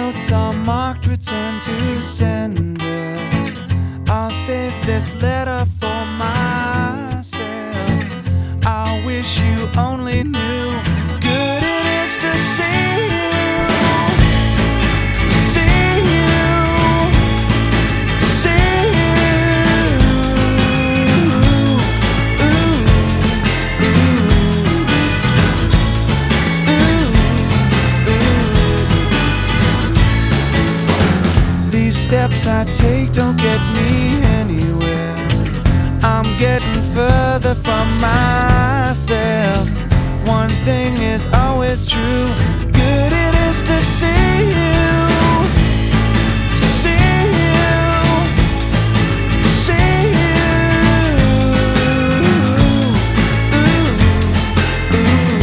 notes are marked return to sender. I'll save this letter for myself. I wish you only knew good it is to see you. Steps I take don't get me anywhere. I'm getting further from myself. One thing